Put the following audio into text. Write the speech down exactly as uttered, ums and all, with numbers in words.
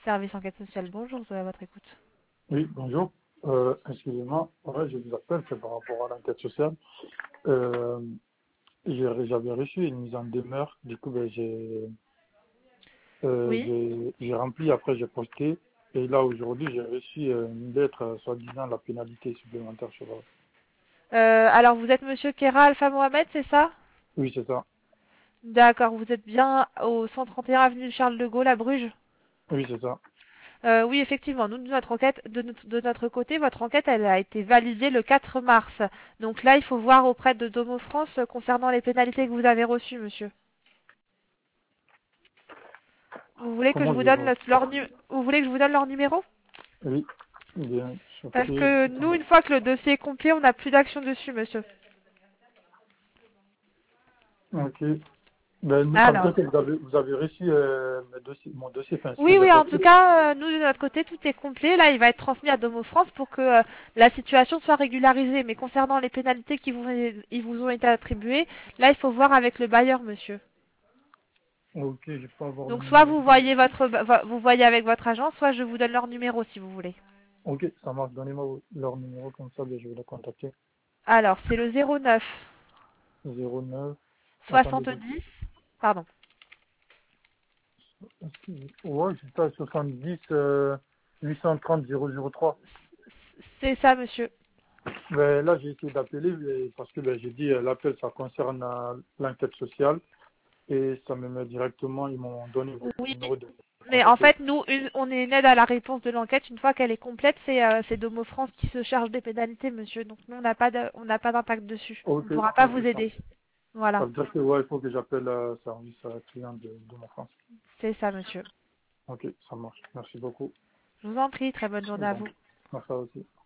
service enquête sociale. Bonjour, à votre écoute. Oui, bonjour. Euh, excusez-moi, ouais, je vous appelle, c'est par rapport à l'enquête sociale. Euh, j'ai- J'avais reçu une mise en demeure, du coup, ben, j'ai euh, Oui. j'ai j'ai rempli, après j'ai posté, et là, aujourd'hui, j'ai reçu euh, une lettre, euh, soi-disant la pénalité supplémentaire sur... euh, Euh, alors, vous êtes Monsieur Kera Alpha Mohamed, c'est ça? Oui, c'est ça. D'accord, vous êtes bien au cent trente et un avenue Charles de Gaulle à Bruges? Oui, c'est ça. Euh, oui, effectivement, nous, de notre enquête, de notre, de notre côté, votre enquête, elle a été validée le quatre mars. Donc là, il faut voir auprès de Domo France euh, concernant les pénalités que vous avez reçues, monsieur. Vous voulez que je Comment vous je donne vois? le- leur, nu- vous voulez que je vous donne leur numéro? Oui, bien, Parce surpris. que nous, une fois que le dossier est complet, on n'a plus d'action dessus, monsieur. Ok. Ben, nous, ça veut Alors, dire que vous avez, vous avez reçu euh, mes dossiers- mon dossier, enfin, ce que oui, j'ai oui, en posté. tout cas, euh, nous, de notre côté, tout est complet. Là, il va être transmis à Domo France pour que euh, la situation soit régularisée. Mais concernant les pénalités qui vous, ils vous ont été attribuées, là, il faut voir avec le bailleur, monsieur. Ok, je peux avoir le Donc, soit vous numéro. voyez votre, vo- vous voyez avec votre agent, soit je vous donne leur numéro si vous voulez. Ok, ça marche. Donnez-moi leur numéro, comme ça, ben, je vais les contacter. Alors, c'est le zéro neuf zéro neuf. Attendez. soixante-dix, pardon. Ouais, c'est ça, soixante-dix, euh, huit cent trente, zéro zéro trois. C'est ça, monsieur. Ben, là, j'ai essayé d'appeler mais- parce que ben, j'ai dit euh, l'appel, ça concerne euh, l'enquête sociale et ça me met directement, ils m'ont donné votre Oui, numéro de mais en contacter. fait, nous, une- on est une aide à la réponse de l'enquête. Une fois qu'elle est complète, c'est euh, c'est Domo France qui se charge des pénalités, monsieur. Donc, nous, on n'a pas de- on n'a pas d'impact dessus. On ne Ok, pourra pas ok, vous ça, aider. ça Voilà, veut dire que ouais, il faut que j'appelle euh, service euh, client de, de mon France. c'est ça, monsieur. Ok, ça marche. Merci beaucoup. Je vous en prie, très bonne journée à Bon, vous. merci à vous aussi.